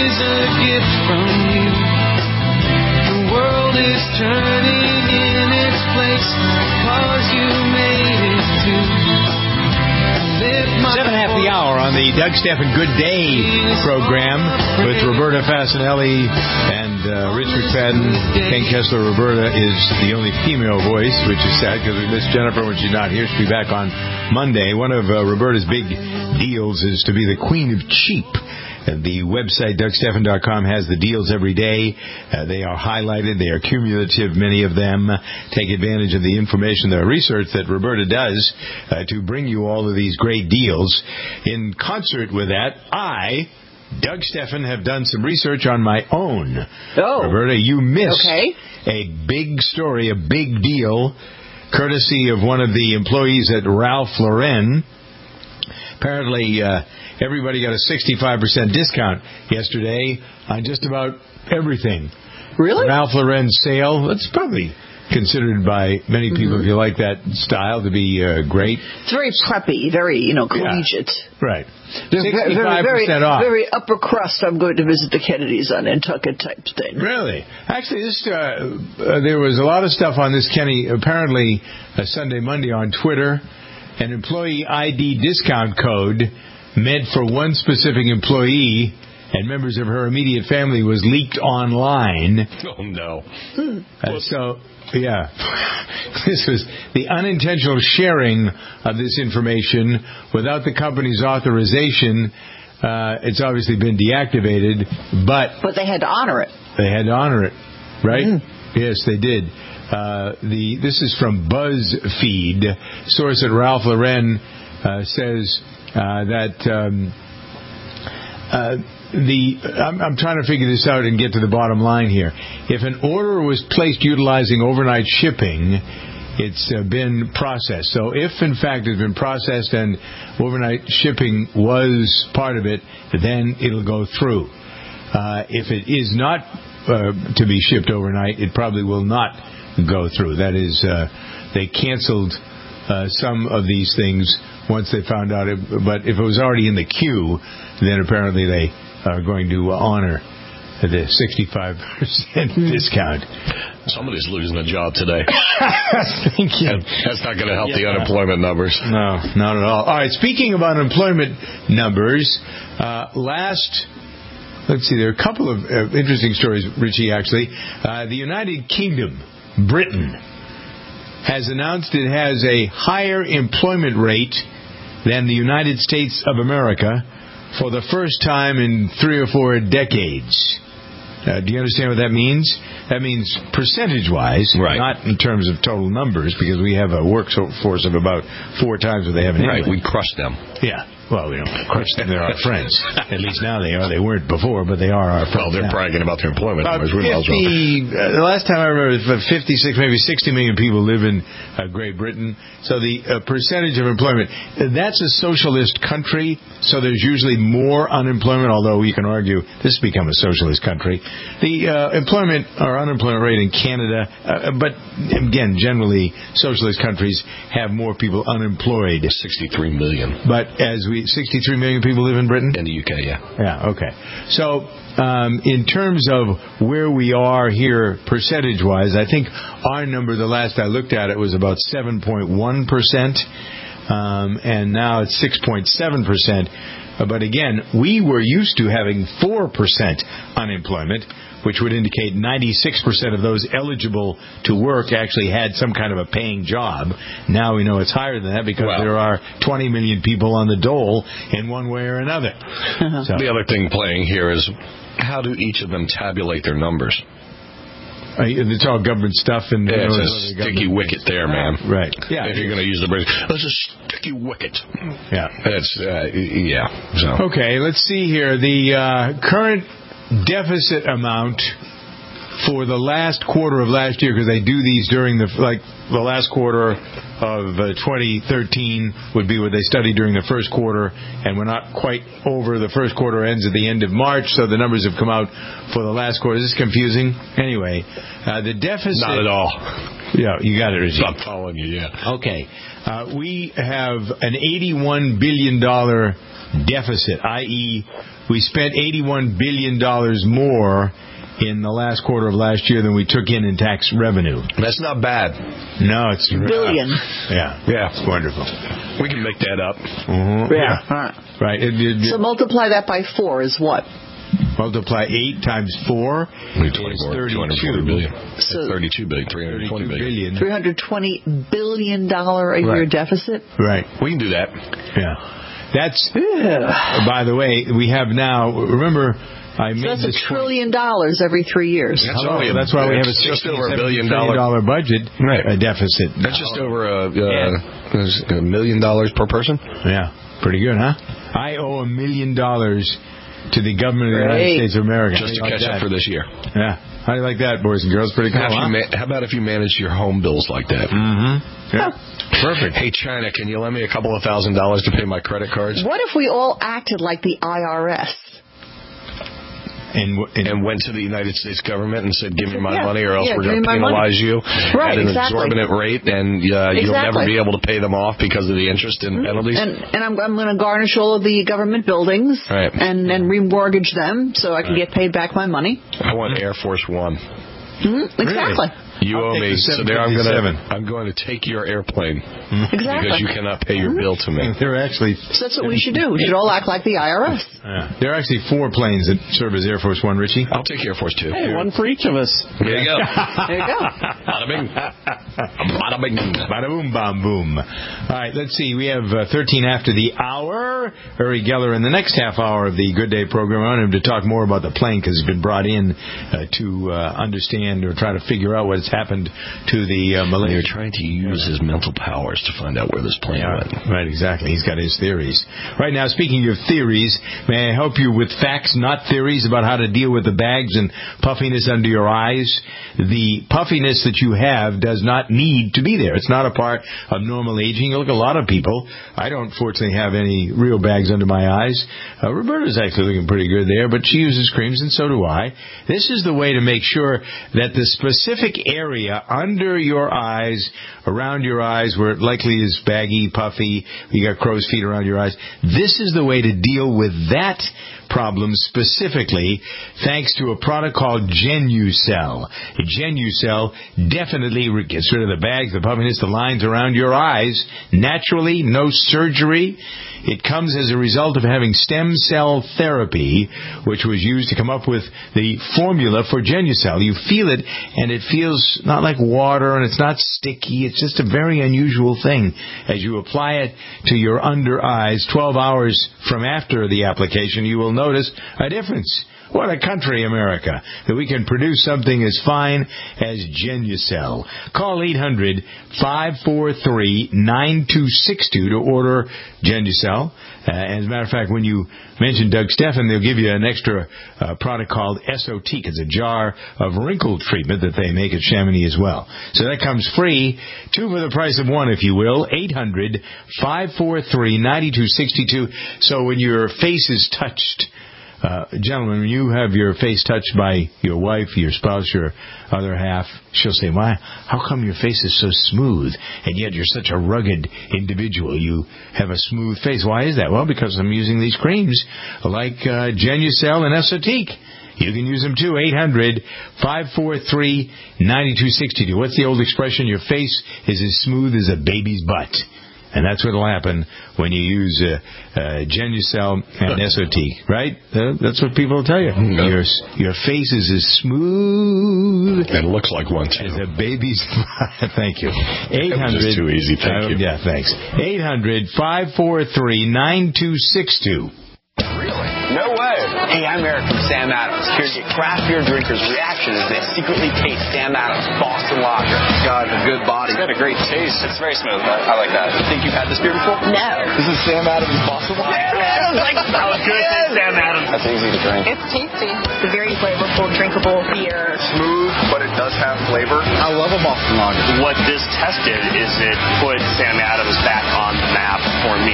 is a gift from you. The world is turning in its place because you made it too. 7:30 the hour on the Doug Stephan Good Day program with Roberta Fasanelli and Rich McFadden. Ken Kessler. Roberta is the only female voice, which is sad because we missed Jennifer when she's not here. She'll be back on Monday. One of Roberta's big deals is to be the queen of cheap. The website, DougStephan.com, has the deals every day. They are highlighted. They are cumulative, many of them. Take advantage of the information, the research that Roberta does to bring you all of these great deals. In concert with that, I, Doug Stephan, have done some research on my own. Oh. Roberta, you missed a big story, a big deal, courtesy of one of the employees at Ralph Lauren. Apparently, everybody got a 65% discount yesterday on just about everything. Really? Ralph Lauren sale. That's probably considered by many people, if you like that style, to be great. It's very preppy, very, collegiate. Yeah, right. 65% off. Very upper crust. I'm going to visit the Kennedys on Nantucket type thing. Really? Actually, this there was a lot of stuff on this, Kenny. Apparently, Sunday, Monday on Twitter, an employee ID discount code meant for one specific employee and members of her immediate family was leaked online. Oh, no. So, yeah. This was the unintentional sharing of this information without the company's authorization. It's obviously been deactivated, but they had to honor it. They had to honor it, right? Yes, they did. This is from BuzzFeed. Source at Ralph Lauren says that I'm trying to figure this out and get to the bottom line here. If an order was placed utilizing overnight shipping, it's been processed. So if, in fact, it's been processed and overnight shipping was part of it, then it'll go through. If it is not to be shipped overnight, it probably will not go through. That is, they canceled some of these things once they found out it, but if it was already in the queue, then apparently they are going to honor the 65% discount. Somebody's losing a job today. Thank you. That's not going to help the unemployment numbers. No, not at all. All right, speaking of unemployment numbers, let's see, there are a couple of interesting stories, Richie, actually. The United Kingdom, Britain, has announced it has a higher employment rate than the United States of America for the first time in 3 or 4 decades. Do you understand what that means? That means percentage-wise, not in terms of total numbers, because we have a workforce of about 4 times what they have in England. Right, we crush them. Yeah. Well, we don't crush them. They're our friends. At least now they are. They weren't before, but they are our friends. Well, they're bragging about their employment numbers. The last time I remember, 56, maybe 60 million people live in Great Britain. So the percentage of employment, that's a socialist country, so there's usually more unemployment, although you can argue this has become a socialist country. The employment or unemployment rate in Canada, but again, generally, socialist countries have more people unemployed. 63 million. But 63 million people live in Britain? In the UK, yeah. Yeah, okay. So, in terms of where we are here percentage-wise, I think our number, the last I looked at it, was about 7.1%, and now it's 6.7%. But again, we were used to having 4% unemployment, which would indicate 96% of those eligible to work actually had some kind of a paying job. Now we know it's higher than that because there are 20 million people on the dole in one way or another. So. The other thing playing here is how do each of them tabulate their numbers? It's all government stuff. And it's a sticky wicket there, man. Right. Yeah. If you're going to use the British, that's a sticky wicket. Yeah. It's, So. Okay, let's see here. The current deficit amount for the last quarter of last year, because they do these during the last quarter of 2013 would be what they studied during the first quarter, and we're not quite over. The first quarter ends at the end of March, so the numbers have come out for the last quarter. Is this confusing? Anyway, the deficit... Not at all. Yeah, you got it, Richie. I'm following you, yeah. Okay. We have an $81 billion deficit, i.e., we spent $81 billion more in the last quarter of last year than we took in tax revenue. That's not bad. No, it's... Billion. Yeah, it's wonderful. We can make that up. Mm-hmm. Yeah. Right. So multiply that by 4 is what? Multiply 8 times 4 is 240 billion. So 32 billion, 320 billion. $320 billion a year deficit? Right. We can do that. Yeah. That's, by the way, we have now, remember, I made that's this $1 trillion every 3 years. That's why we have a just over $1 billion budget deficit. That's just over $1 million per person? Yeah. Pretty good, huh? I owe $1 million to the government of the United States of America. Just to catch up for this year. Yeah. How do you like that, boys and girls? Pretty cool, How about if you manage your home bills like that? Mm-hmm. Yeah. Perfect. Hey, China, can you lend me a couple of $1,000 to pay my credit cards? What if we all acted like the IRS? And went to the United States government and said, give me my money or else we're going to penalize you at an exorbitant rate, and you'll never be able to pay them off because of the interest and penalties. And I'm going to garnish all of the government buildings and remortgage them so I can get paid back my money. I want Air Force One. Exactly. Really? You owe me, so there I'm going to take your airplane. Exactly. Because you cannot pay your bill to me. There are actually... So that's what we should do. We should all act like the IRS. There are actually 4 planes that serve as Air Force One, Richie. I'll take Air Force Two. Hey, one for each of us. There you go. There you go. Bada bing. Bada bing. Bada boom, bam, boom. All right, let's see. We have 13 after the hour. Uri Geller in the next half hour of the Good Day program. I want him to talk more about the plane because he's been brought in to understand or try to figure out what has happened to the Malaysian. They're trying to use his mental powers to find out where this plane went. Right, exactly. He's got his theories. Right now, speaking of theories, may I help you with facts, not theories, about how to deal with the bags and puffiness under your eyes? The puffiness that you have does not need to be there. It's not a part of normal aging. You look at a lot of people. I don't, fortunately, have any real bags under my eyes. Roberta's actually looking pretty good there, but she uses creams, and so do I. This is the way to make sure that the specific area under your eyes, around your eyes, where it likely is baggy, puffy, you got crow's feet around your eyes. This is the way to deal with that problem specifically, thanks to a product called Genucel. Genucel definitely gets rid of the bags, the puffiness, the lines around your eyes, naturally, no surgery. It comes as a result of having stem cell therapy, which was used to come up with the formula for Genucel. You feel it, and it feels not like water, and it's not sticky. It's just a very unusual thing. As you apply it to your under eyes, 12 hours from after the application, you will notice a difference. What a country, America, that we can produce something as fine as Genucel. Call 800-543-9262 to order Genucel. As a matter of fact, when you mention Doug Stephan, they'll give you an extra product called Esotique. It's a jar of wrinkle treatment that they make at Chamonix as well. So that comes free, 2 for the price of 1, if you will. 800-543-9262. So when your face is touched, gentlemen, when you have your face touched by your wife, your spouse, your other half, she'll say, "Why? How come your face is so smooth, and yet you're such a rugged individual? You have a smooth face. Why is that?" Well, because I'm using these creams like Genucel and Esotique. You can use them too. 800-543-9262. What's the old expression? Your face is as smooth as a baby's butt. And that's what will happen when you use Genucel and Esotique, right? That's what people will tell you. Your face is as smooth. It looks like one, too. As a baby's... Thank you. 800... That was just too easy. Thank you. Yeah, thanks. 800-543-9262. Really? No way. Hey, I'm Eric from Sam Adams, here to get craft beer drinkers' reaction as they secretly taste Sam Adams Boston Lager. It's got a good body. It's got a great taste. It's very smooth. I like that. Think you've had this beer before? No. This is Sam Adams Boston Lager. Sam Adams, like so good. Sam Adams. That's easy to drink. It's tasty. It's a very flavorful drink. drinkable beer. Smooth, but it does have flavor. I love a Boston Lager. What this test did is it put Sam Adams back on the map for me.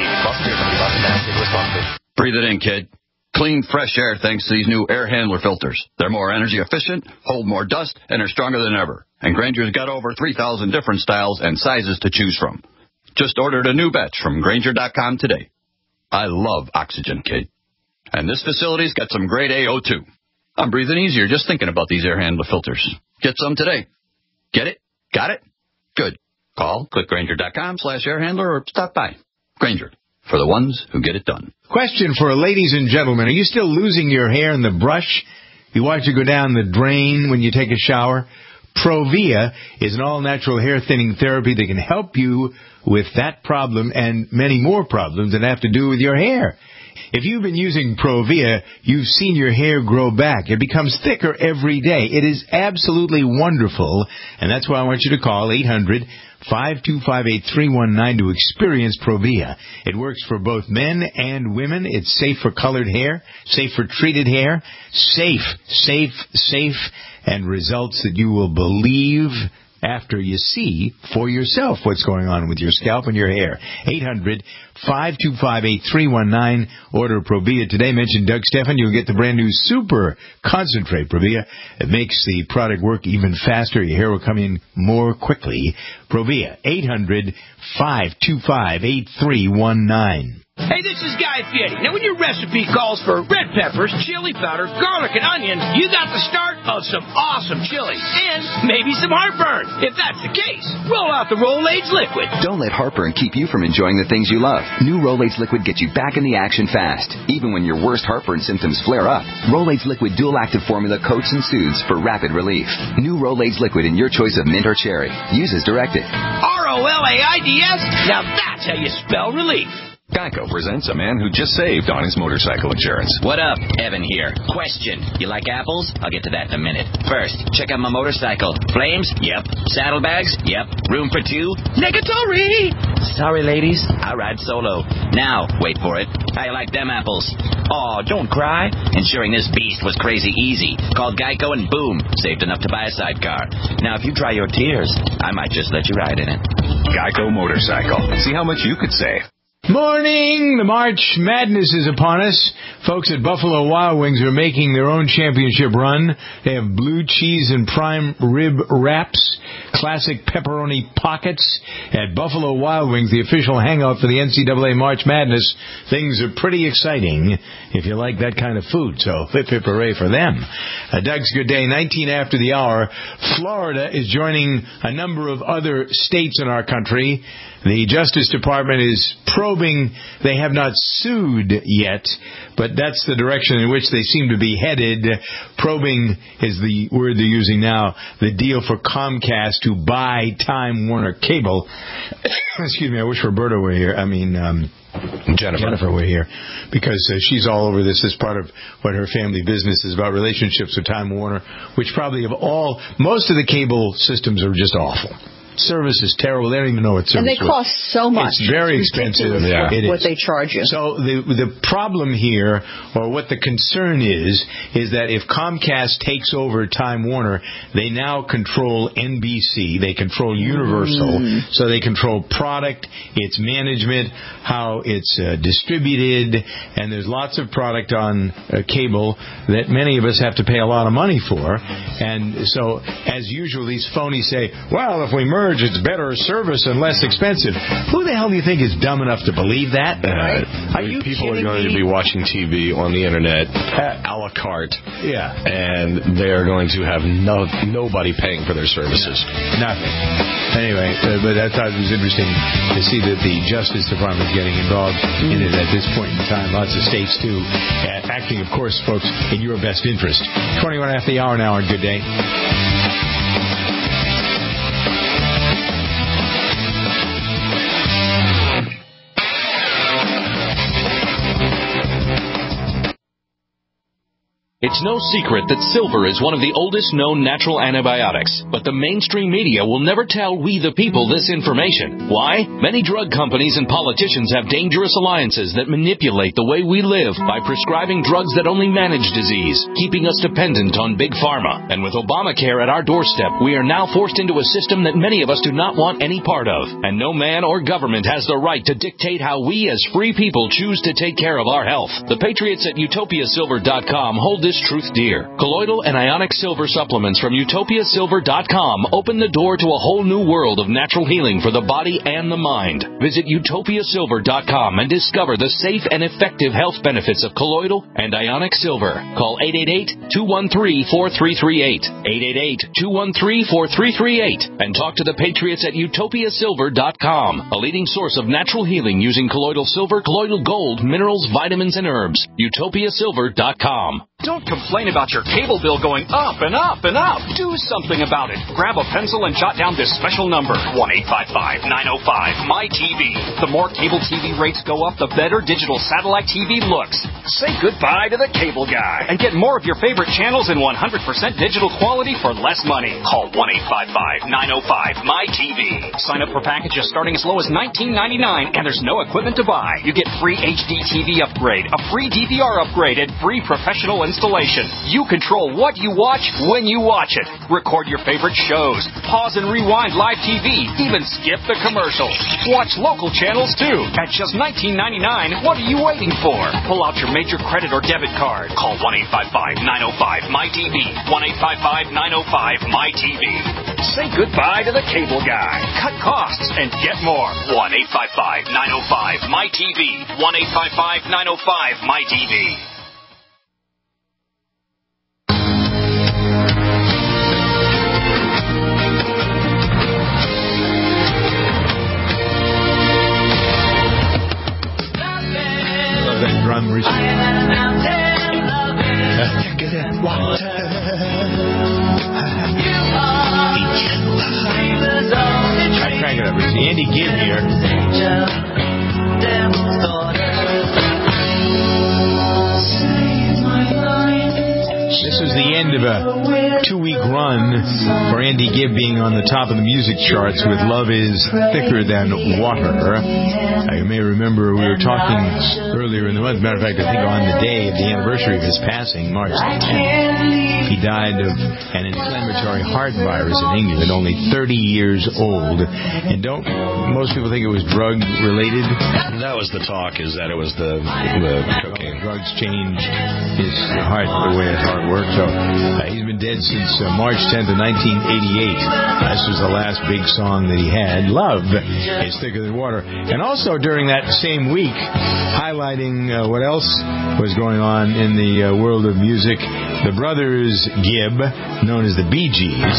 Breathe it in, kid. Clean, fresh air thanks to these new air handler filters. They're more energy efficient, hold more dust, and are stronger than ever. And Grainger's got over 3,000 different styles and sizes to choose from. Just ordered a new batch from Grainger.com today. I love oxygen, kid. And this facility's got some grade A O2. I'm breathing easier just thinking about these air handler filters. Get some today. Get it? Got it? Good. Call, click Grainger.com/air handler or stop by. Grainger, for the ones who get it done. Question for ladies and gentlemen. Are you still losing your hair in the brush? You watch it go down the drain when you take a shower? Provia is an all-natural hair thinning therapy that can help you with that problem and many more problems that have to do with your hair. If you've been using Provia, you've seen your hair grow back. It becomes thicker every day. It is absolutely wonderful, and that's why I want you to call 800-525-8319 to experience Provia. It works for both men and women. It's safe for colored hair, safe for treated hair, safe, and results that you will believe after you see for yourself what's going on with your scalp and your hair. 800-525-8319. Order Provia today. Mention Doug Stephan. You'll get the brand new Super Concentrate Provia. It makes the product work even faster. Your hair will come in more quickly. Provia. 800-525-8319. Hey, this is Guy Fieri. Now, when your recipe calls for red peppers, chili powder, garlic, and onions, you got the start of some awesome chili and maybe some heartburn. If that's the case, roll out the Rolaids Liquid. Don't let heartburn keep you from enjoying the things you love. New Rolaids Liquid gets you back in the action fast, even when your worst heartburn symptoms flare up. Rolaids Liquid dual-active formula coats and soothes for rapid relief. New Rolaids Liquid in your choice of mint or cherry. Use as directed. Rolaids? Now that's how you spell relief. Geico presents a man who just saved on his motorcycle insurance. What up? Evan here. Question. You like apples? I'll get to that in a minute. First, check out my motorcycle. Flames? Yep. Saddlebags? Yep. Room for two? Negatory! Sorry, ladies. I ride solo. Now, wait for it. How you like them apples? Aw, don't cry. Insuring this beast was crazy easy. Called Geico and boom, saved enough to buy a sidecar. Now, if you dry your tears, I might just let you ride in it. Geico Motorcycle. See how much you could save. Morning! The March Madness is upon us. Folks at Buffalo Wild Wings are making their own championship run. They have blue cheese and prime rib wraps, classic pepperoni pockets. At Buffalo Wild Wings, the official hangout for the NCAA March Madness, things are pretty exciting if you like that kind of food. So, hip hooray for them. Doug's Good Day, 19 after the hour. Florida is joining a number of other states in our country. The Justice Department is probing. They have not sued yet, but that's the direction in which they seem to be headed. Probing is the word they're using now. The deal for Comcast to buy Time Warner Cable. Excuse me, I wish Roberta were here. Jennifer were here, because she's all over this as part of what her family business is about, relationships with Time Warner, which probably most of the cable systems are just awful. Service is terrible. They don't even know what service is. And they cost so much. It's very expensive. Yeah. What they charge you. So the problem here, or what the concern is that if Comcast takes over Time Warner, they now control NBC. They control Universal. So they control product, its management, how it's distributed, and there's lots of product on cable that many of us have to pay a lot of money for. And so, as usual, these phonies say, well, if we merge, it's better service and less expensive. Who the hell do you think is dumb enough to believe that? People are going to be watching TV on the internet a la carte. Yeah. And they're going to have nobody paying for their services. Nothing. Anyway, but I thought it was interesting to see that the Justice Department is getting involved in it at this point in time. Lots of states, too. Acting, of course, folks, in your best interest. 21 after the hour now, and good day. It's no secret that silver is one of the oldest known natural antibiotics, but the mainstream media will never tell we the people this information. Why? Many drug companies and politicians have dangerous alliances that manipulate the way we live by prescribing drugs that only manage disease, keeping us dependent on big pharma. And with Obamacare at our doorstep, we are now forced into a system that many of us do not want any part of. And no man or government has the right to dictate how we as free people choose to take care of our health. The patriots at utopiasilver.com hold this truth dear. Colloidal and ionic silver supplements from utopiasilver.com open the door to a whole new world of natural healing for the body and the mind. Visit utopiasilver.com and discover the safe and effective health benefits of colloidal and ionic silver. Call 888-213-4338. 888-213-4338 and talk to the patriots at utopiasilver.com, a leading source of natural healing using colloidal silver, colloidal gold, minerals, vitamins, and herbs. utopiasilver.com. Don't complain about your cable bill going up and up and up. Do something about it. Grab a pencil and jot down this special number, 1-855-905-MY-TV. The more cable TV rates go up, the better digital satellite TV looks. Say goodbye to the cable guy and get more of your favorite channels in 100% digital quality for less money. Call 1-855-905-MY-TV. Sign up for packages starting as low as $19.99, and there's no equipment to buy. You get free HD TV upgrade, a free DVR upgrade, and free professional installation. You control what you watch when you watch it. Record your favorite shows, pause and rewind live TV, even skip the commercials. Watch local channels too. At just $19.99, what are you waiting for? Pull out your major credit or debit card. Call 1-855-905-MY-TV. 1-855-905-MY-TV. Say goodbye to the cable guy. Cut costs and get more. 1-855-905-MY-TV. 1-855-905-MY-TV. Drum I crank it up. It's Andy Gibb here. This is the end of a 2-week run for Andy Gibb being on the top of the music charts with Love Is Thicker Than Water. You may remember we were talking earlier in the month. As a matter of fact, I think on the day of the anniversary of his passing, March 10th, he died of an inflammatory heart virus in England, only 30 years old. And most people think it was drug-related? That was the talk, is that it was the cocaine. Drugs change his heart, the way his heart works. So he's been dead since March 10th of 1988. This was the last big song that he had. Love Is Thicker Than Water. And also during that same week, highlighting what else was going on in the world of music, the brothers Gibb, known as the Bee Gees,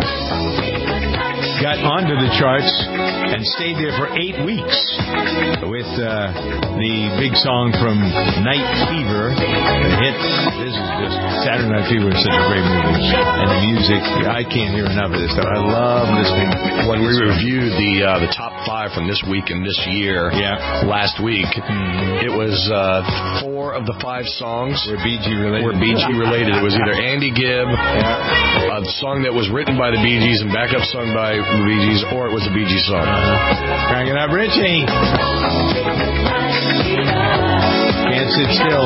got onto the charts and stayed there for 8 weeks with the big song from Night Fever, the hit. This is just Saturday Night Fever is such a great movie, and the music, I can't hear enough of this stuff. I love listening. When we reviewed the top 5 from this week and this year last week, it was 4 of the 5 songs were Bee Gee related. It was either Andy Gibb, a song that was written by the Bee Gees and backup sung by the Bee Gees, or it was a Bee Gees song. Crank it up, Richie. Can't sit still.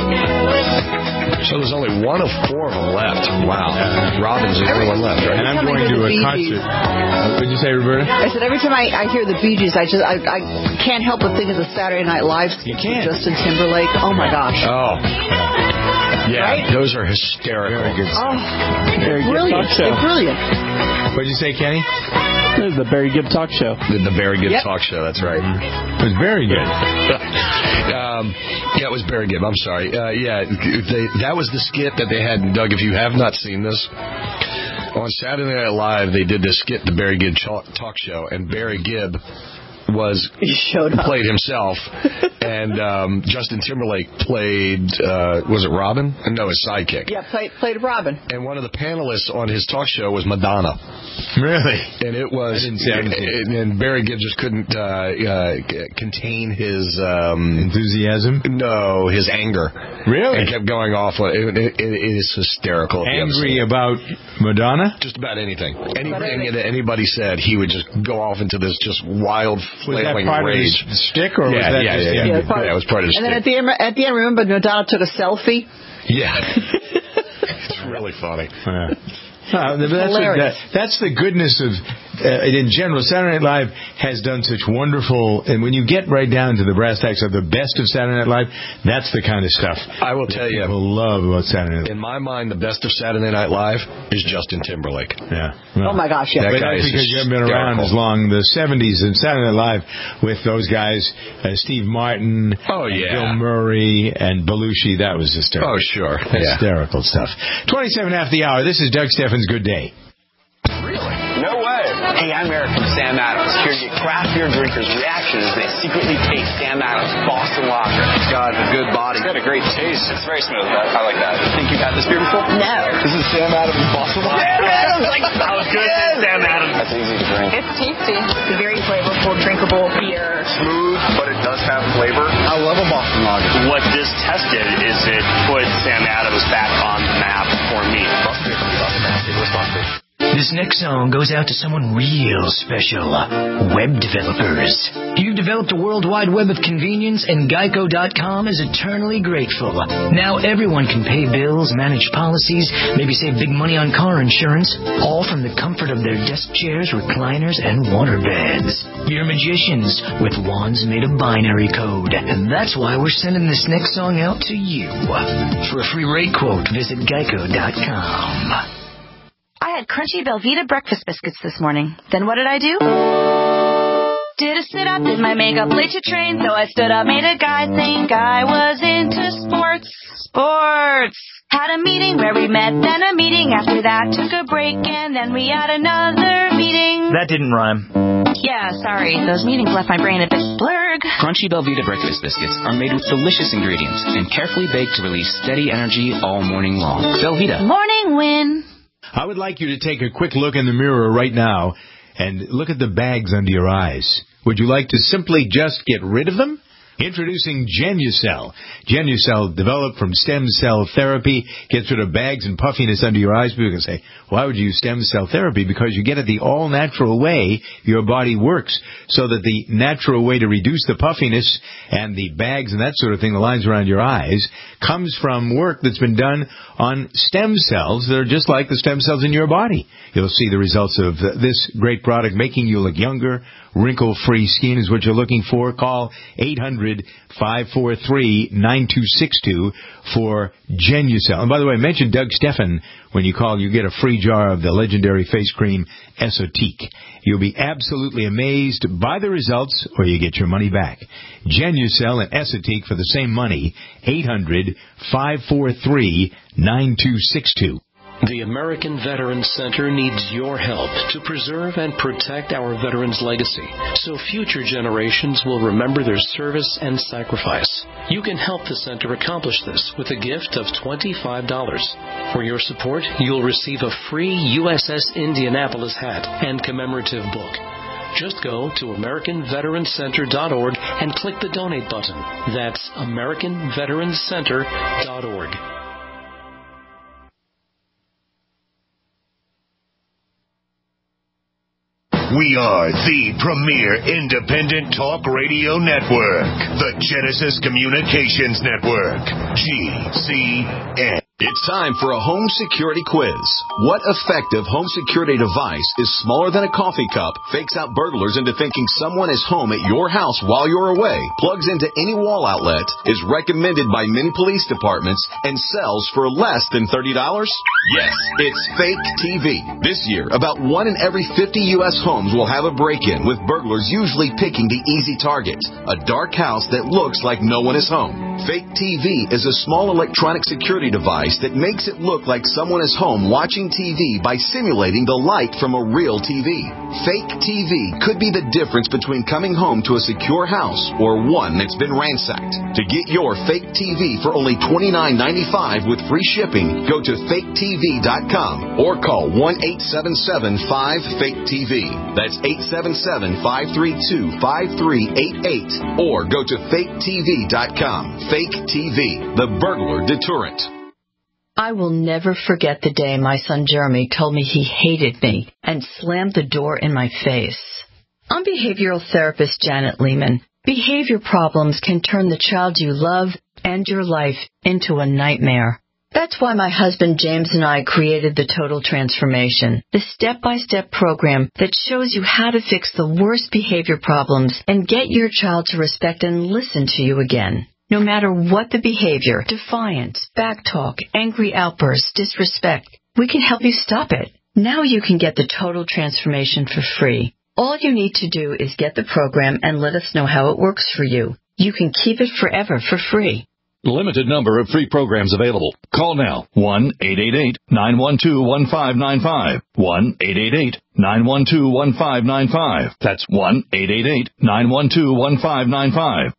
So there's only 1 of 4 of them left. Wow. Robin's the only one left, right? And I'm going to a concert. What did you say, Roberta? I said every time I hear the Bee Gees, I can't help but think of the Saturday Night Live skit with Justin Timberlake. Oh my gosh. Oh. Yeah, right? Those are hysterical. Very good. Oh, very brilliant. They're brilliant. What did you say, Kenny? This is the Barry Gibb Talk Show. The Barry Gibb Talk Show, that's right. It was very good. Yeah, it was Barry Gibb. I'm sorry. That was the skit that they had. Doug, if you have not seen this, on Saturday Night Live, they did this skit, the Barry Gibb Talk Show, and Barry Gibb played himself, and Justin Timberlake played, was it Robin? No, his sidekick. Yeah, played Robin. And one of the panelists on his talk show was Madonna. Really? And it was, and Barry Gibb just couldn't contain his enthusiasm. No, his anger. Really? And kept going off. It is hysterical. Angry about Madonna? Just about anything. Anything that anybody said, he would just go off into this just wild, flailing rage. Was that part of his stick, or was that just... Yeah, it was part of his stick. And then at the end, remember Madonna took a selfie? Yeah. It's really funny. That's the goodness of, in general, Saturday Night Live has done such wonderful, and when you get right down to the brass tacks of the best of Saturday Night Live, that's the kind of stuff I will tell you. People love about Saturday Night Live. In my mind, the best of Saturday Night Live is Justin Timberlake. Yeah. Well, oh my gosh, yeah. But that's because you haven't been around as long. The 70s and Saturday Night Live with those guys, Steve Martin, Bill Murray, and Belushi, that was hysterical. Oh, sure. Hysterical stuff. 27 after the hour. This is Doug Steffens. Good day. Really? No way. Hey, I'm Eric from Sam Adams, here to get craft beer drinkers' reaction as they secretly taste Sam Adams Boston Lager. God, a good body. It's got a great taste. It's very smooth. I like that. Think you've had this beer before? No. This is Sam Adams Boston Lager. Sam Adams! That was good. Sam Adams. That's easy to drink. It's tasty. It's a very flavorful, drinkable beer. Smooth, but it does have flavor. I love a Boston Lager. What this test did is it put Sam Adams back on the map for me. This next song goes out to someone real special. Web developers. You've developed a World Wide Web of convenience, and Geico.com is eternally grateful. Now everyone can pay bills, manage policies, maybe save big money on car insurance, all from the comfort of their desk chairs, recliners, and waterbeds. You're magicians with wands made of binary code, and that's why we're sending this next song out to you. For a free rate quote, visit Geico.com. I had crunchy Belvita breakfast biscuits this morning. Then what did I do? Did a sit-up, did my makeup, late to train. So I stood up, made a guy think I was into sports. Had a meeting where we met, then a meeting after that. Took a break, and then we had another meeting. That didn't rhyme. Yeah, sorry. Those meetings left my brain a bit blurred. Crunchy Belvita breakfast biscuits are made with delicious ingredients and carefully baked to release steady energy all morning long. Belvita. Morning win. I would like you to take a quick look in the mirror right now and look at the bags under your eyes. Would you like to simply just get rid of them? Introducing Genucel. Genucel, developed from stem cell therapy, gets rid of bags and puffiness under your eyes. People can say, why would you use stem cell therapy? Because you get it the all-natural way your body works, so that the natural way to reduce the puffiness and the bags and that sort of thing, the lines around your eyes, comes from work that's been done on stem cells that are just like the stem cells in your body. You'll see the results of this great product, making you look younger. Wrinkle-free skin is what you're looking for. Call 800-543-9262 for Genucel. And by the way, mention Doug Steffen when you call. You get a free jar of the legendary face cream Esotique. You'll be absolutely amazed by the results, or you get your money back. Genucel and Esotique for the same money. 800-543-9262. The American Veterans Center needs your help to preserve and protect our veterans' legacy so future generations will remember their service and sacrifice. You can help the center accomplish this with a gift of $25. For your support, you'll receive a free USS Indianapolis hat and commemorative book. Just go to AmericanVeteransCenter.org and click the donate button. That's AmericanVeteransCenter.org. We are the premier independent talk radio network, the Genesis Communications Network, GCN. It's time for a home security quiz. What effective home security device is smaller than a coffee cup, fakes out burglars into thinking someone is home at your house while you're away, plugs into any wall outlet, is recommended by many police departments, and sells for less than $30? Yes, it's Fake TV. This year, about 1 in every 50 U.S. homes will have a break-in, with burglars usually picking the easy target, a dark house that looks like no one is home. Fake TV is a small electronic security device device that makes it look like someone is home watching TV by simulating the light from a real TV. Fake TV could be the difference between coming home to a secure house or one that's been ransacked. To get your fake TV for only $29.95 with free shipping, go to faketv.com or call 1-877-5-FAKE-TV. That's 877-532-5388 or go to faketv.com. Fake TV, the burglar deterrent. I will never forget the day my son Jeremy told me he hated me and slammed the door in my face. I'm behavioral therapist Janet Lehman. Behavior problems can turn the child you love and your life into a nightmare. That's why my husband James and I created the Total Transformation, the step-by-step program that shows you how to fix the worst behavior problems and get your child to respect and listen to you again. No matter what the behavior, defiance, backtalk, angry outbursts, disrespect, we can help you stop it. Now you can get the Total Transformation for free. All you need to do is get the program and let us know how it works for you. You can keep it forever for free. Limited number of free programs available. Call now. 1-888-912-1595. 1-888-912-1595. That's 1-888-912-1595.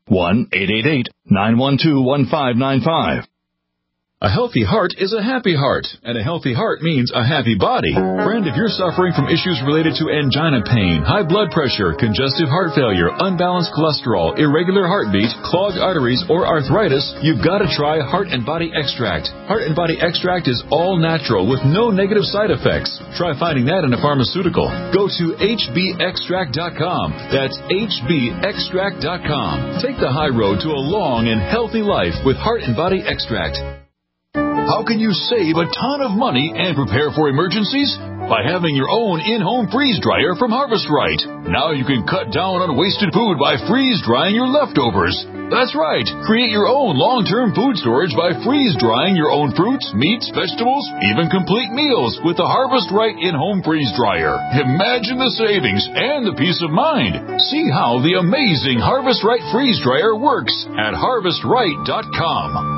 1-888-912-1595. A healthy heart is a happy heart, and a healthy heart means a happy body. Friend, if you're suffering from issues related to angina pain, high blood pressure, congestive heart failure, unbalanced cholesterol, irregular heartbeat, clogged arteries, or arthritis, you've got to try Heart and Body Extract. Heart and Body Extract is all natural with no negative side effects. Try finding that in a pharmaceutical. Go to hbextract.com. That's hbextract.com. Take the high road to a long and healthy life with Heart and Body Extract. How can you save a ton of money and prepare for emergencies? By having your own in-home freeze dryer from Harvest Right. Now you can cut down on wasted food by freeze drying your leftovers. That's right. Create your own long-term food storage by freeze drying your own fruits, meats, vegetables, even complete meals with the Harvest Right in-home freeze dryer. Imagine the savings and the peace of mind. See how the amazing Harvest Right freeze dryer works at harvestright.com.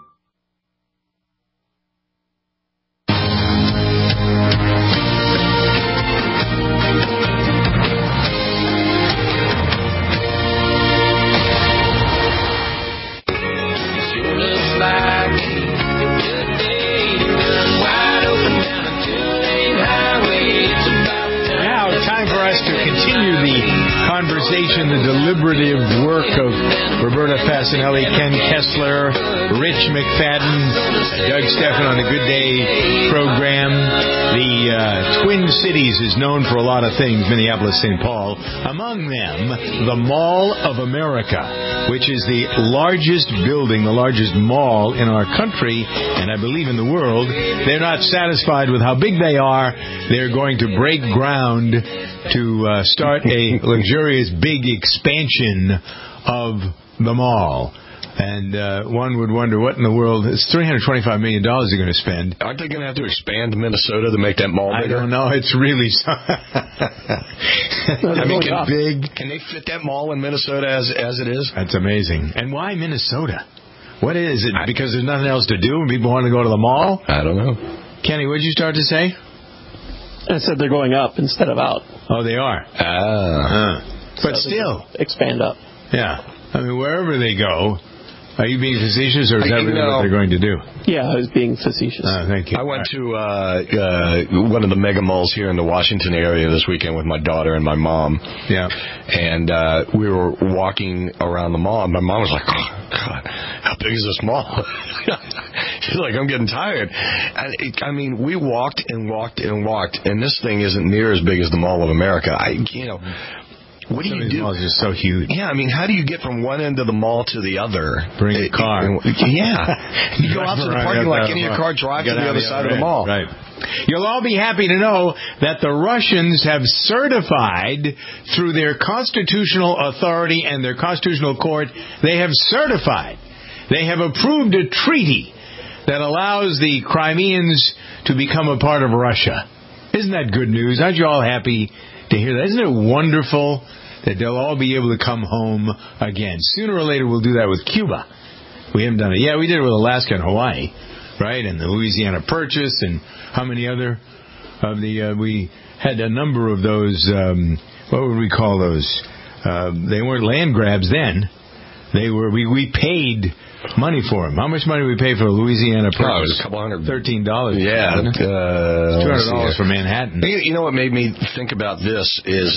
The deliberative work of Roberta Fasanelli, Ken Kessler, Rich McFadden, Doug Stephan on the Good Day program. The Twin Cities is known for a lot of things, Minneapolis, St. Paul. Among them, the Mall of America, which is the largest building, the largest mall in our country, and I believe in the world. They're not satisfied with how big they are. They're going to break ground to start a luxurious big expansion of the mall. And one would wonder what in the world. It's $325 million they're going to spend. Aren't they going to have to expand Minnesota to make that mall bigger? I don't know. It's really big. Can they fit that mall in Minnesota as it is? That's amazing. And why Minnesota? What is it? Because there's nothing else to do and people want to go to the mall? I don't know. Kenny, what did you start to say? I said they're going up instead of out. Oh, they are? But so still. Expand up. Yeah. I mean, wherever they go. Are you being facetious, or is that really what they're going to do? Yeah, I was being facetious. Thank you. I went to one of the mega malls here in the Washington area this weekend with my daughter and my mom. Yeah. And we were walking around the mall, and my mom was like, oh, God, how big is this mall? She's like, I'm getting tired. I mean, we walked and walked and walked, and this thing isn't near as big as the Mall of America. What do you do? Malls are so huge. Yeah, I mean, how do you get from one end of the mall to the other? Bring a car. Yeah. You go out to the parking lot, get in your car, drive to the other side of the mall. Right. You'll all be happy to know that the Russians have certified through their constitutional authority and their constitutional court, they have certified, they have approved a treaty that allows the Crimeans to become a part of Russia. Isn't that good news? Aren't you all happy to hear that? Isn't it wonderful that they'll all be able to come home again? Sooner or later, we'll do that with Cuba. We haven't done it. Yeah, we did it with Alaska and Hawaii. right? And the Louisiana Purchase, and how many other of the we had a number of those. What would we call those? They weren't land grabs then. They were. We paid money for them. How much money did we pay for a Louisiana Purchase? Oh, it was a couple $100. $13. Yeah, $200 for Manhattan. You know what made me think about this is,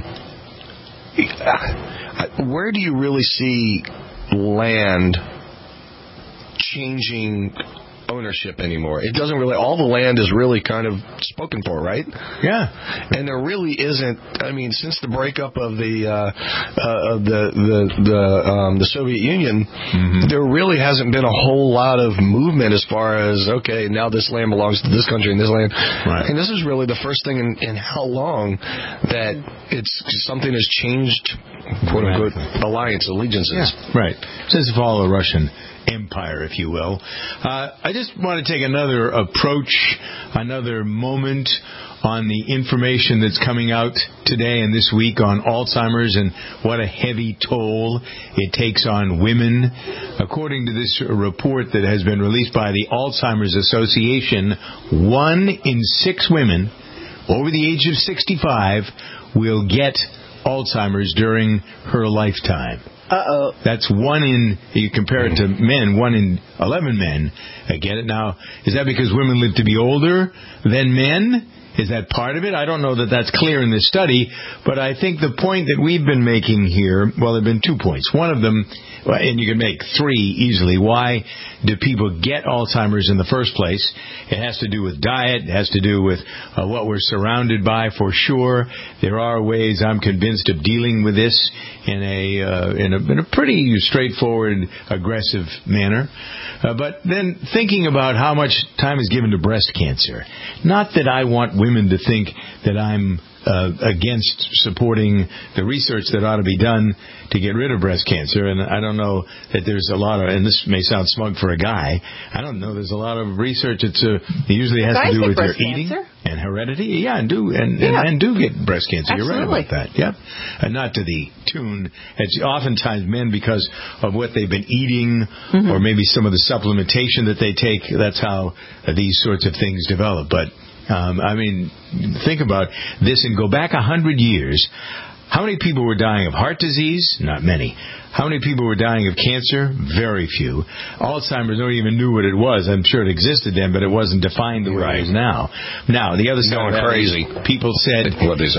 where do you really see land changing ownership anymore? It doesn't really. All the land is really kind of spoken for, right? Yeah. And there really isn't. I mean, since the breakup of the Soviet Union, there really hasn't been a whole lot of movement as far as, okay, now this land belongs to this country and this land. Right. And this is really the first thing in how long that something has changed, quote unquote, allegiances. Yeah, right. Since the fall of the Russian Empire, if you will. I just want to take another approach, another moment on the information that's coming out today and this week on Alzheimer's and what a heavy toll it takes on women. According to this report that has been released by the Alzheimer's Association, 1 in 6 women over the age of 65 will get Alzheimer's during her lifetime. Uh-oh. That's 1 in, you compare it to men, 1 in 11 men get it. Now, is that because women live to be older than men? Is that part of it? I don't know that that's clear in this study, but I think the point that we've been making here, well, there have been 2 points. One of them, and you can make 3 easily. Why do people get Alzheimer's in the first place? It has to do with diet. It has to do with what we're surrounded by, for sure. There are ways, I'm convinced, of dealing with this in a pretty straightforward, aggressive manner. But then thinking about how much time is given to breast cancer. Not that I want women to think that I'm against supporting the research that ought to be done to get rid of breast cancer. And I don't know that there's a lot of, and this may sound smug for a guy, I don't know there's a lot of research. It usually has to do with your eating and heredity. Yeah, and men do get breast cancer. Absolutely. You're right about that. Yep. And not to the tune. It's oftentimes men because of what they've been eating or maybe some of the supplementation that they take. That's how these sorts of things develop. But I mean, think about this and go back 100 years. How many people were dying of heart disease? Not many. How many people were dying of cancer? Very few. Alzheimer's, nobody even knew what it was. I'm sure it existed then, but it wasn't defined the way it is now. Now, the other side of that crazy. People said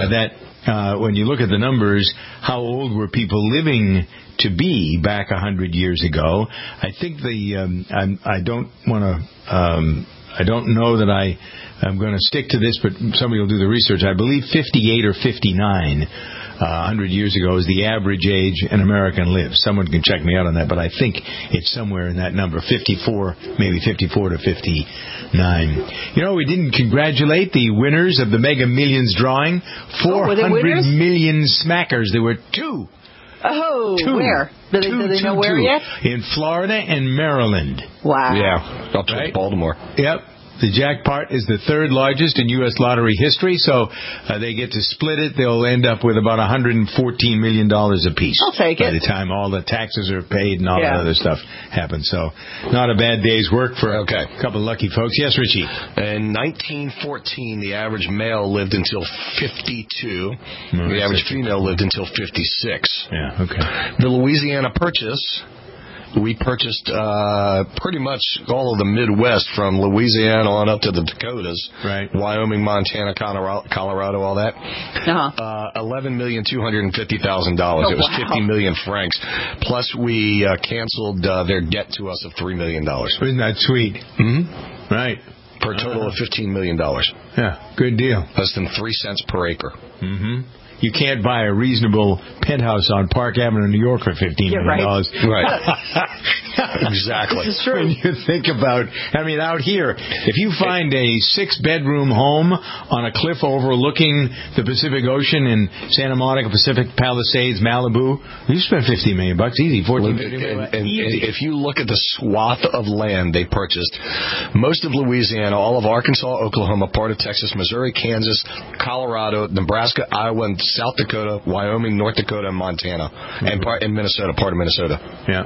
that when you look at the numbers, how old were people living to be back 100 years ago? I think I don't know that I'm going to stick to this, but somebody will do the research. I believe 58 or 59 100 years ago is the average age an American lives. Someone can check me out on that, but I think it's somewhere in that number, 54, maybe 54 to 59. You know, we didn't congratulate the winners of the Mega Millions drawing. 400 million smackers. There were 2. Oh, 2. Where? Do they know where yet? In Florida and Maryland. Wow. Yeah, up to Baltimore. Yep. The jackpot is the 3rd largest in U.S. lottery history, so they get to split it. They'll end up with about $114 million apiece. I'll take it. By the time all the taxes are paid and all that other stuff happens. So not a bad day's work for a couple of lucky folks. Yes, Richie? In 1914, the average male lived until 52. The average female lived until 56. Yeah, okay. The Louisiana Purchase... We purchased pretty much all of the Midwest, from Louisiana on up to the Dakotas, right? Wyoming, Montana, Colorado, all that. $11,250,000. It was 50 million francs. Plus, we canceled their debt to us of $3 million. Isn't that sweet? Mm-hmm. Right. For a total of $15 million. Yeah, good deal. Less than 3 cents per acre. Mm-hmm. You can't buy a reasonable penthouse on Park Avenue, New York for $15 million. Right. Exactly. This is true. When you think about, I mean, out here, if you find a 6-bedroom home on a cliff overlooking the Pacific Ocean in Santa Monica, Pacific Palisades, Malibu, you spend $15 million easy, $14 million. And if you look at the swath of land they purchased, most of Louisiana, all of Arkansas, Oklahoma, part of Texas, Missouri, Kansas, Colorado, Nebraska, Iowa, and South Dakota, Wyoming, North Dakota, and Montana, and Minnesota, part of Minnesota. Yeah.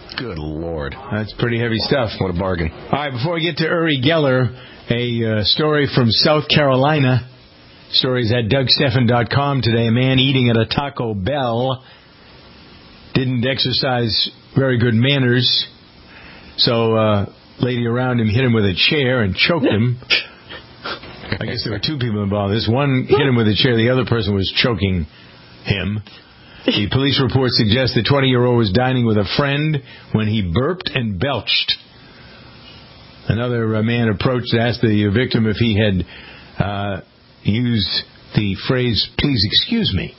Good Lord. That's pretty heavy stuff. What a bargain. All right, before we get to Uri Geller, a story from South Carolina. Stories at DougStephan.com today. A man eating at a Taco Bell didn't exercise very good manners, so a lady around him hit him with a chair and choked him. I guess there were two people involved in this. One hit him with a chair. The other person was choking him. The police report suggests the 20-year-old was dining with a friend when he burped and belched. Another man approached to ask the victim if he had used the phrase, "please excuse me."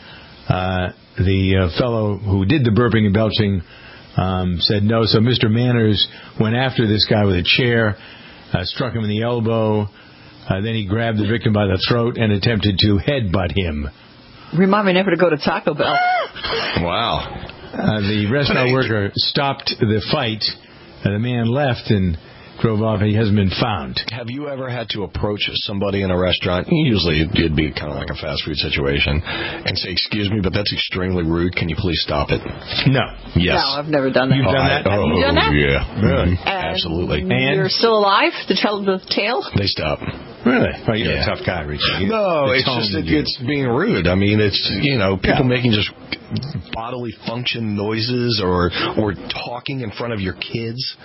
The fellow who did the burping and belching said no. So Mr. Manners went after this guy with a chair, struck him in the elbow. Then he grabbed the victim by the throat and attempted to headbutt him. Remind me never to go to Taco Bell. Wow. The restaurant worker stopped the fight. The man left and drove off. He hasn't been found. Have you ever had to approach somebody in a restaurant? Usually it'd be kind of like a fast food situation and say, "Excuse me, but that's extremely rude. Can you please stop it?" No. Yes. No, I've never done that. You've done that? Have you done that? Yeah. Really? Absolutely. And you're still alive to tell the tale? They stop. Really? Well, you're a tough guy, Richard. No, it's just it's being rude. I mean, it's, people making just bodily function noises or talking in front of your kids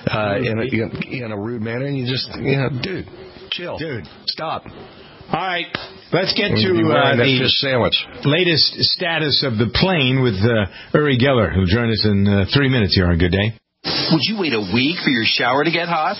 in a rude manner, and you just, dude, chill. Dude. Stop. All right, let's get to the fish sandwich. Latest status of the plane with Uri Geller, who'll join us in 3 minutes here on Good Day. Would you wait a week for your shower to get hot?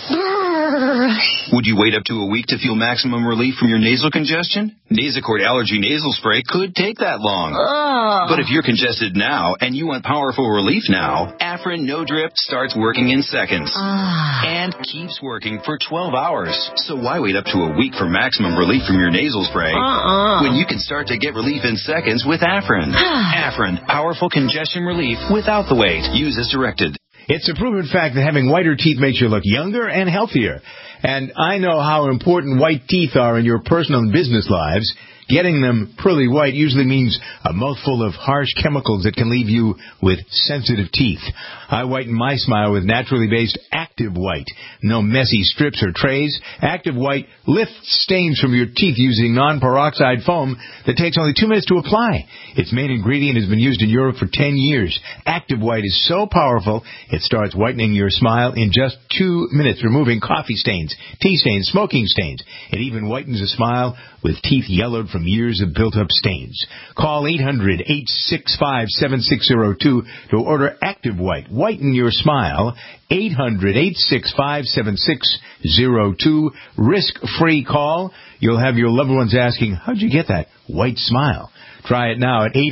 Would you wait up to a week to feel maximum relief from your nasal congestion? Nasacort Allergy Nasal Spray could take that long. But if you're congested now and you want powerful relief now, Afrin No Drip starts working in seconds. And keeps working for 12 hours. So why wait up to a week for maximum relief from your nasal spray when you can start to get relief in seconds with Afrin? Afrin, powerful congestion relief without the wait. Use as directed. It's a proven fact that having whiter teeth makes you look younger and healthier. And I know how important white teeth are in your personal and business lives. Getting them pearly white usually means a mouthful of harsh chemicals that can leave you with sensitive teeth. I whiten my smile with naturally based Active White. No messy strips or trays. Active White lifts stains from your teeth using non-peroxide foam that takes only 2 minutes to apply. Its main ingredient has been used in Europe for 10 years. Active White is so powerful, it starts whitening your smile in just 2 minutes, removing coffee stains, tea stains, smoking stains. It even whitens a smile with teeth yellowed from years of built-up stains. Call 800-865-7602 to order Active White. Whiten your smile. 800-865-7602. Risk-free call. You'll have your loved ones asking, how'd you get that white smile? Try it now at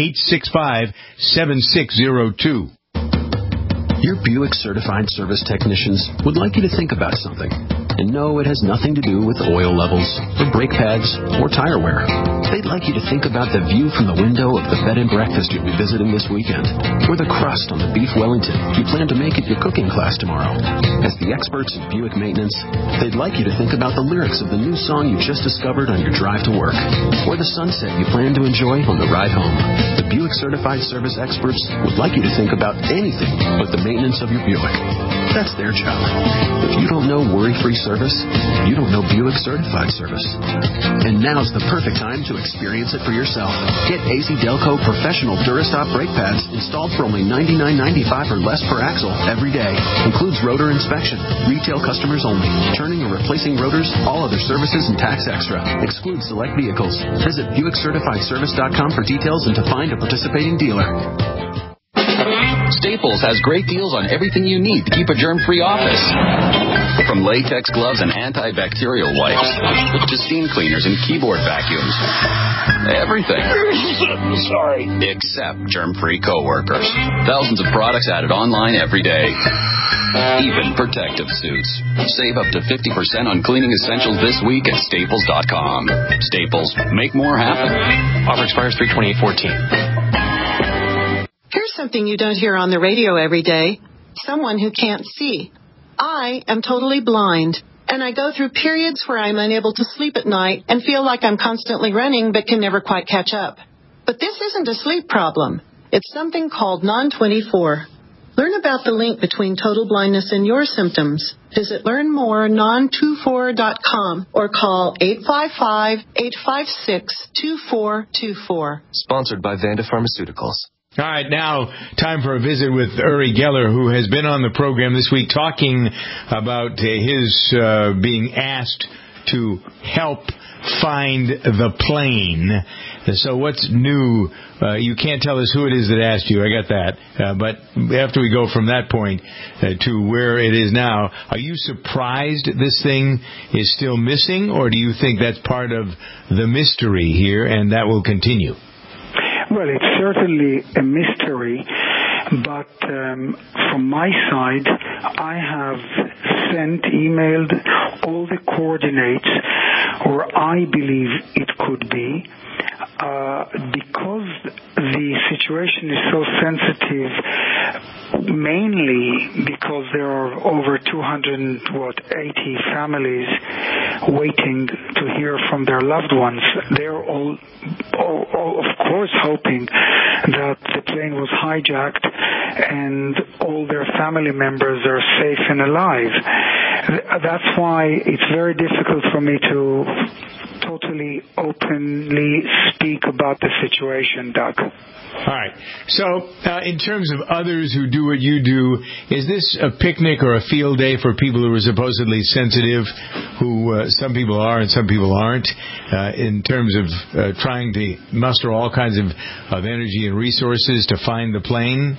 800-865-7602. Your Buick Certified Service Technicians would like you to think about something. And no, it has nothing to do with oil levels, or brake pads, or tire wear. They'd like you to think about the view from the window of the bed and breakfast you'll be visiting this weekend, or the crust on the beef Wellington you plan to make at your cooking class tomorrow. As the experts in Buick maintenance, they'd like you to think about the lyrics of the new song you just discovered on your drive to work, or the sunset you plan to enjoy on the ride home. The Buick Certified Service experts would like you to think about anything but the maintenance of your Buick. That's their job. If you don't know worry-free service, you don't know Buick Certified Service. And now's the perfect time to experience it for yourself. Get AC Delco Professional Durastop brake pads installed for only $99.95 or less per axle every day. Includes rotor inspection. Retail customers only. Turning or replacing rotors, all other services and tax extra. Excludes select vehicles. Visit BuickCertifiedService.com for details and to find a participating dealer. Staples has great deals on everything you need to keep a germ-free office. From latex gloves and antibacterial wipes to steam cleaners and keyboard vacuums. Everything. Sorry. Except germ-free coworkers. Thousands of products added online every day. Even protective suits. Save up to 50% on cleaning essentials this week at Staples.com. Staples. Make more happen. Offer expires 3/28/14. Here's something you don't hear on the radio every day. Someone who can't see. I am totally blind, and I go through periods where I'm unable to sleep at night and feel like I'm constantly running but can never quite catch up. But this isn't a sleep problem. It's something called non-24. Learn about the link between total blindness and your symptoms. Visit learnmorenon24.com or call 855-856-2424. Sponsored by Vanda Pharmaceuticals. All right, now time for a visit with Uri Geller, who has been on the program this week talking about his being asked to help find the plane. So what's new? You can't tell us who it is that asked you. I got that. But after we go from that point to where it is now, are you surprised this thing is still missing, or do you think that's part of the mystery here and that will continue? Well, it's certainly a mystery, but from my side, I have emailed all the coordinates where I believe it could be. Because the situation is so sensitive, mainly because there are over 280 families waiting to hear from their loved ones. They're all of course hoping that the plane was hijacked and all their family members are safe and alive. That's why it's very difficult for me to totally openly speak about the situation, Doug. All right. So, in terms of others who do what you do, is this a picnic or a field day for people who are supposedly sensitive, who some people are and some people aren't, in terms of trying to muster all kinds of energy and resources to find the plane?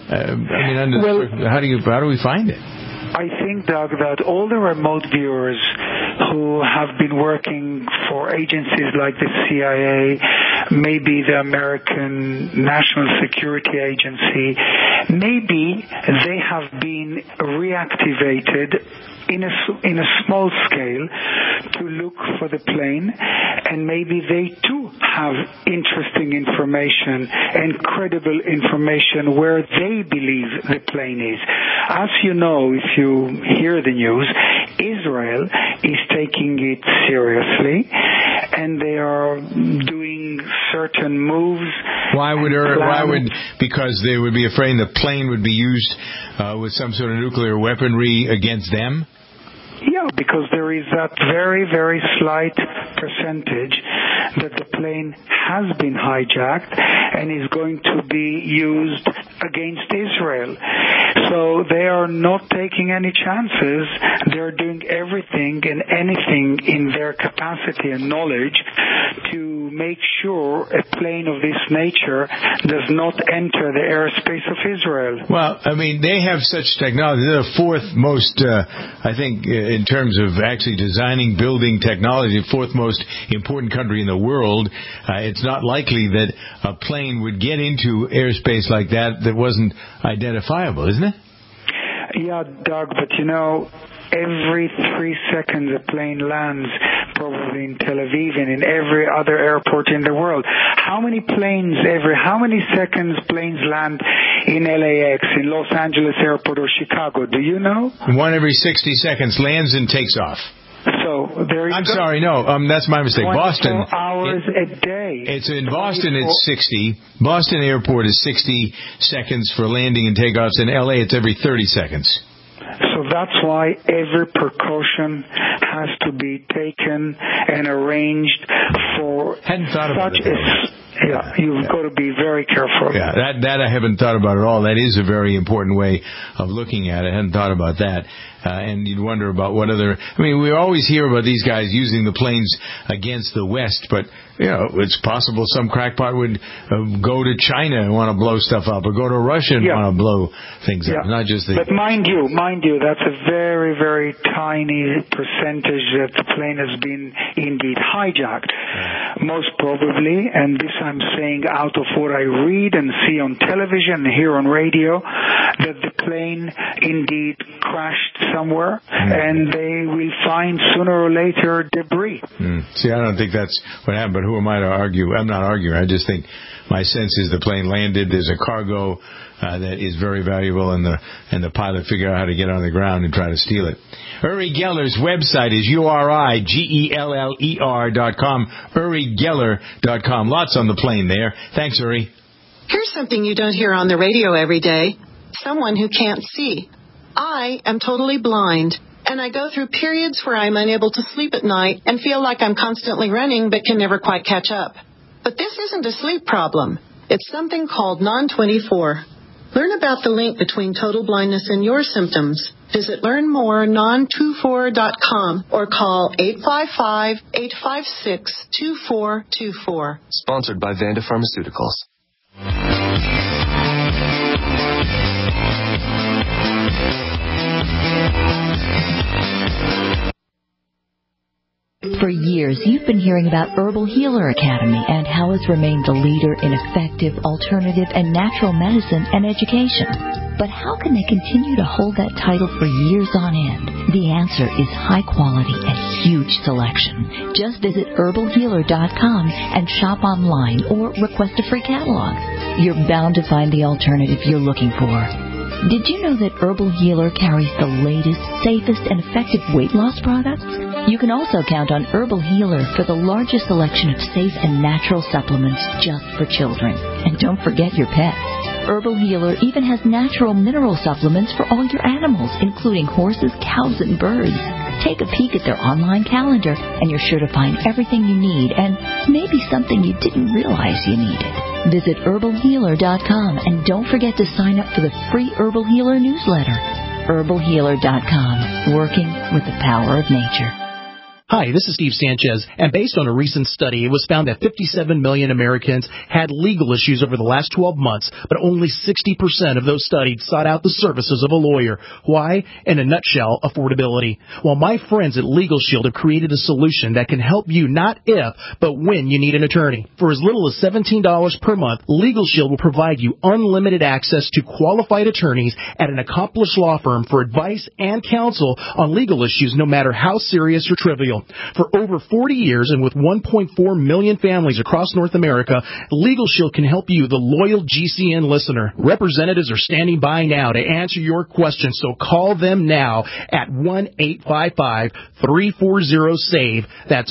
How do we find it? I think, Doug, that all the remote viewers who have been working for agencies like the CIA, maybe the American National Security Agency, maybe they have been reactivated in a small scale to look for the plane, and maybe they too have interesting information and credible information where they believe the plane is. As you know, if you hear the news, Israel is taking it seriously, and they are doing certain moves. Because they would be afraid the plane would be used with some sort of nuclear weaponry against them? Yeah, because there is that very, very slight percentage that the plane has been hijacked and is going to be used against Israel. So they are not taking any chances. They're doing everything and anything in their capacity and knowledge to make sure a plane of this nature does not enter the airspace of Israel. Well, I mean, they have such technology. They're the fourth most, I think, in terms of actually designing, building technology, fourth most important country in the world. It's not likely that a plane would get into airspace like that wasn't identifiable, isn't it? Yeah, Doug, but every 3 seconds a plane lands, probably in Tel Aviv and in every other airport in the world. How many seconds planes land in LAX, in Los Angeles Airport or Chicago? Do you know? One every 60 seconds lands and takes off. So there you I'm go. sorry, no, that's my mistake. 24 Boston. hours a day. It's in Boston. It's 60. Boston Airport is 60 seconds for landing and takeoffs. In LA, it's every 30 seconds. So that's why every precaution has to be taken and arranged for such a... Yeah, you've got to be very careful. Yeah, that I haven't thought about at all. That is a very important way of looking at it. I hadn't thought about that. And you'd wonder about what other... I mean, we always hear about these guys using the planes against the West, but, it's possible some crackpot would go to China and want to blow stuff up, or go to Russia and want to blow things up, not just the... But mind you, that's a very, very tiny percentage that the plane has been indeed hijacked. Most probably, and this I'm saying out of what I read and see on television and hear on radio, that the plane indeed crashed somewhere, and they will find sooner or later debris. See, I don't think that's what happened, but who am I to argue? I'm not arguing. I just think my sense is the plane landed. There's a cargo that is very valuable, and the pilot figured out how to get on the ground and try to steal it. Uri Geller's website is URIGELLER.com, UriGeller.com. Lots on the plane there. Thanks, Uri. Here's something you don't hear on the radio every day. someone who can't see. I am totally blind, and I go through periods where I'm unable to sleep at night and feel like I'm constantly running but can never quite catch up. But this isn't a sleep problem. It's something called non-24. Learn about the link between total blindness and your symptoms. Visit learnmorenon24.com or call 855-856-2424. Sponsored by Vanda Pharmaceuticals. For years, you've been hearing about Herbal Healer Academy and how it's remained the leader in effective, alternative, and natural medicine and education. But how can they continue to hold that title for years on end? The answer is high quality and huge selection. Just visit herbalhealer.com and shop online or request a free catalog. You're bound to find the alternative you're looking for. Did you know that Herbal Healer carries the latest, safest, and effective weight loss products? You can also count on Herbal Healer for the largest selection of safe and natural supplements just for children. And don't forget your pets. Herbal Healer even has natural mineral supplements for all your animals, including horses, cows, and birds. Take a peek at their online calendar, and you're sure to find everything you need and maybe something you didn't realize you needed. Visit herbalhealer.com and don't forget to sign up for the free Herbal Healer newsletter. herbalhealer.com, working with the power of nature. Hi, this is Steve Sanchez, and based on a recent study, it was found that 57 million Americans had legal issues over the last 12 months, but only 60% of those studied sought out the services of a lawyer. Why? In a nutshell, affordability. Well, my friends at Legal Shield have created a solution that can help you not if, but when you need an attorney. For as little as $17 per month, Legal Shield will provide you unlimited access to qualified attorneys at an accomplished law firm for advice and counsel on legal issues, no matter how serious or trivial. For over 40 years and with 1.4 million families across North America, Legal Shield can help you, the loyal GCN listener. Representatives are standing by now to answer your questions, so call them now at 1-855-340-SAVE. That's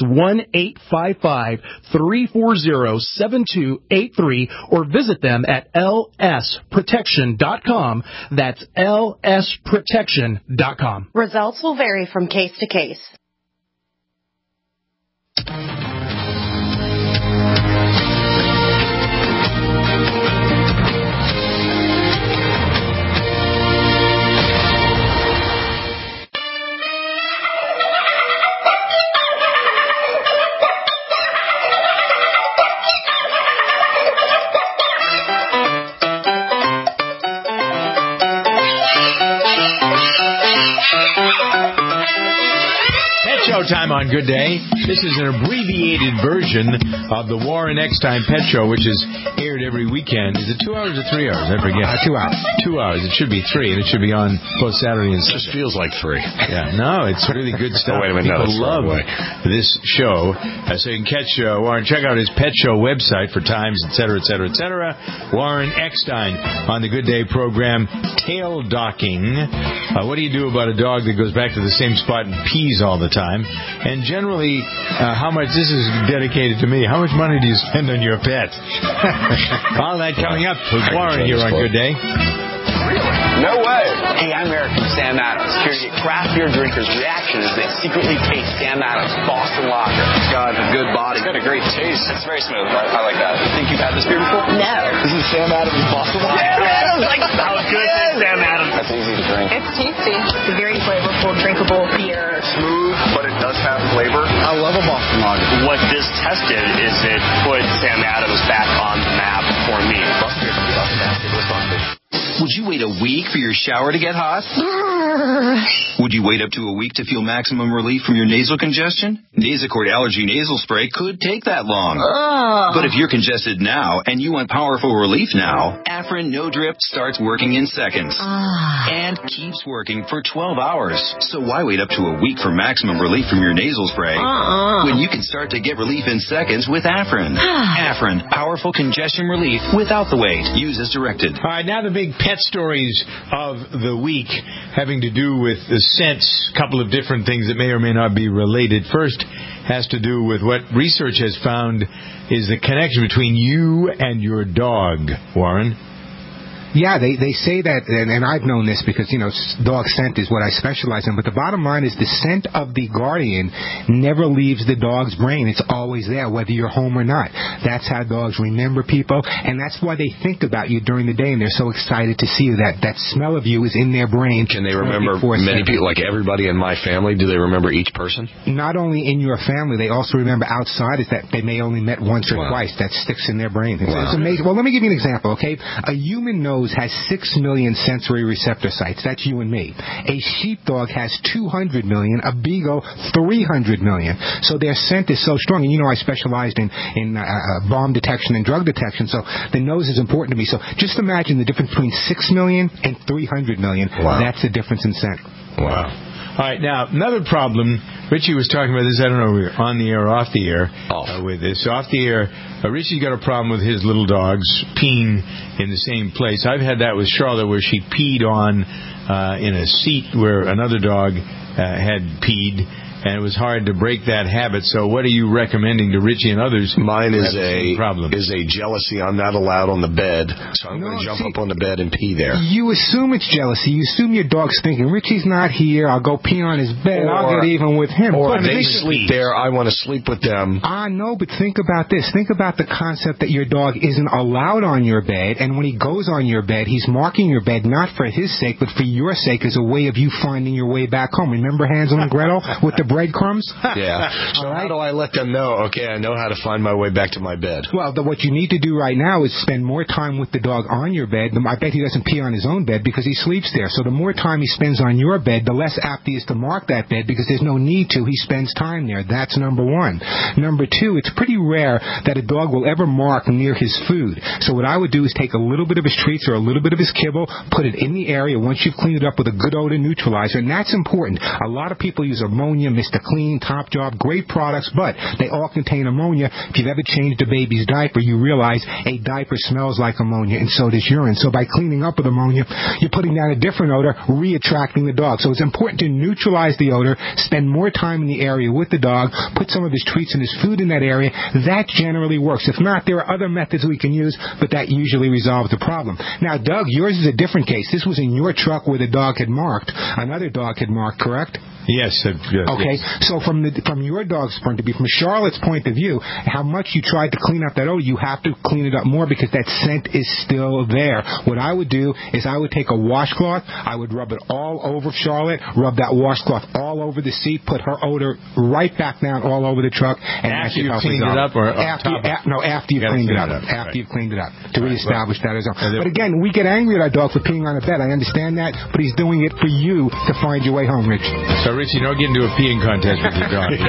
1-855-340-7283, or visit them at lsprotection.com. That's lsprotection.com. Results will vary from case to case. Time on Good Day. This is an abbreviated version of the Warren Eckstein Pet Show, which is aired every weekend. Is it 2 hours or 3 hours? I forget. 2 hours. 2 hours. It should be 3, and it should be on both Saturday and Sunday. It just feels like 3. Yeah, no, it's really good stuff. Oh, wait a minute, People love this show. So you can catch Warren. Check out his Pet Show website for times, etc., etc., etc. Warren Eckstein on the Good Day program. Tail docking. What do you do about a dog that goes back to the same spot and pees all the time? And generally, how much, this is dedicated to me, how much money do you spend on your pet? All that coming up with Warren here on Good Day. No way. Hey, I'm Eric from Sam Adams, here to get craft beer drinkers' reaction as they secretly taste Sam Adams Boston Lager. It's got a good body. It's got a great taste. It's very smooth. I like that. You think you've had this beer before? No. This is Sam Adams Boston Lager. Sam Adams! Like, that was good. Sam Adams. That's easy to drink. It's tasty. It's a very flavorful, drinkable beer. Smooth, but it does have flavor. I love a Boston Lager. What this tested is it put Sam Adams back on the map for me. Would you wait a week for your shower to get hot? Would you wait up to a week to feel maximum relief from your nasal congestion? Nasacort Allergy Nasal Spray could take that long. But if you're congested now and you want powerful relief now, Afrin No Drip starts working in seconds and keeps working for 12 hours. So why wait up to a week for maximum relief from your nasal spray when you can start to get relief in seconds with Afrin? Afrin, powerful congestion relief without the wait. Use as directed. All right, now the big pet stories of the week having to do with the scents, a couple of different things that may or may not be related. First has to do with what research has found is the connection between you and your dog, Warren. Yeah, they say that, and I've known this because, dog scent is what I specialize in, but the bottom line is the scent of the Guardian never leaves the dog's brain. It's always there, whether you're home or not. That's how dogs remember people, and that's why they think about you during the day, and they're so excited to see you. That smell of you is in their brain. Can they remember many people, like everybody in my family? Do they remember each person? Not only in your family, they also remember outside is that they may only met once or twice. That sticks in their brain. It's amazing. Well, let me give you an example, okay? A human nose has 6 million sensory receptor sites. That's you and me. A sheepdog has 200 million. A beagle, 300 million. So their scent is so strong. And I specialized in bomb detection and drug detection, so the nose is important to me. So just imagine the difference between 6 million and 300 million. Wow. That's the difference in scent. Wow. All right, now, another problem, Richie was talking about this, I don't know if we were on the air or off the air with this. Off the air, Richie's got a problem with his little dogs peeing in the same place. I've had that with Charlotte where she peed on in a seat where another dog had peed, and it was hard to break that habit. So what are you recommending to Richie and others? Mine is a jealousy. I'm not allowed on the bed, so I'm going to jump up on the bed and pee there. You assume it's jealousy. You assume your dog's thinking, Richie's not here, I'll go pee on his bed, I'll get even with him. Or they sleep there, I want to sleep with them. I know, but think about this. Think about the concept that your dog isn't allowed on your bed, and when he goes on your bed, he's marking your bed not for his sake, but for your sake as a way of you finding your way back home. Remember Hansel and Gretel with the breadcrumbs? Yeah. So how do I let them know, okay, I know how to find my way back to my bed? Well, what you need to do right now is spend more time with the dog on your bed. I bet he doesn't pee on his own bed because he sleeps there. So the more time he spends on your bed, the less apt he is to mark that bed because there's no need to. He spends time there. That's number one. Number two, it's pretty rare that a dog will ever mark near his food. So what I would do is take a little bit of his treats or a little bit of his kibble, put it in the area once you've cleaned it up with a good odor neutralizer, and that's important. A lot of people use ammonia, Mr. Clean, Top Job, great products, but they all contain ammonia. If you've ever changed a baby's diaper, you realize a diaper smells like ammonia, and so does urine. So by cleaning up with ammonia, you're putting down a different odor, re-attracting the dog. So it's important to neutralize the odor, spend more time in the area with the dog, put some of his treats and his food in that area. That generally works. If not, there are other methods we can use, but that usually resolves the problem. Now, Doug, yours is a different case. This was in your truck where the dog had marked. Another dog had marked, correct? Yes. Okay, so from your dog's point of view, from Charlotte's point of view, how much you tried to clean up that odor, you have to clean it up more because that scent is still there. What I would do is I would take a washcloth, I would rub it all over Charlotte, rub that washcloth all over the seat, put her odor right back down all over the truck. And after you've cleaned it up, or after you've cleaned it up. After you've cleaned it up to reestablish that as well. But again, we get angry at our dog for peeing on a bed. I understand that, but he's doing it for you to find your way home, Rich. So, Richie, don't get into a peeing contest with your dog.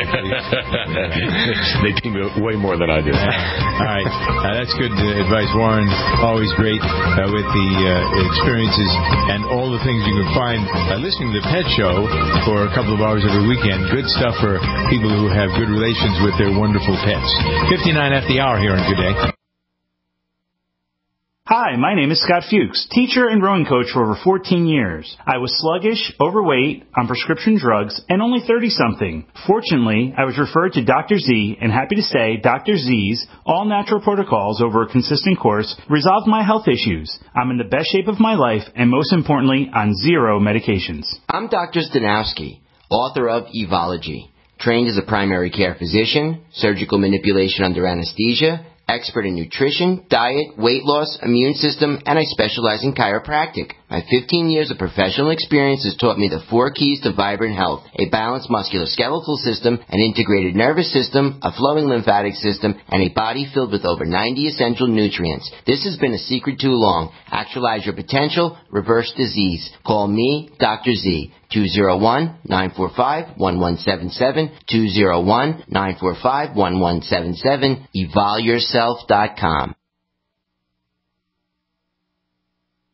They pee way more than I do. All right. That's good advice, Warren. Always great with the experiences and all the things you can find by listening to the Pet Show for a couple of hours every weekend. Good stuff for people who have good relations with their wonderful pets. 59 at the hour here on Good Day. Hi, my name is Scott Fuchs, teacher and rowing coach for over 14 years. I was sluggish, overweight, on prescription drugs, and only 30-something. Fortunately, I was referred to Dr. Z, and happy to say Dr. Z's all-natural protocols over a consistent course resolved my health issues. I'm in the best shape of my life, and most importantly, on 0 medications. I'm Dr. Stanowski, author of Evology, trained as a primary care physician, surgical manipulation under anesthesia, expert in nutrition, diet, weight loss, immune system, and I specialize in chiropractic. My 15 years of professional experience has taught me the 4 keys to vibrant health: a balanced musculoskeletal system, an integrated nervous system, a flowing lymphatic system, and a body filled with over 90 essential nutrients. This has been a secret too long. Actualize your potential, reverse disease. Call me, Dr. Z. 201-945-1177, 201-945-1177, evolveyourself.com.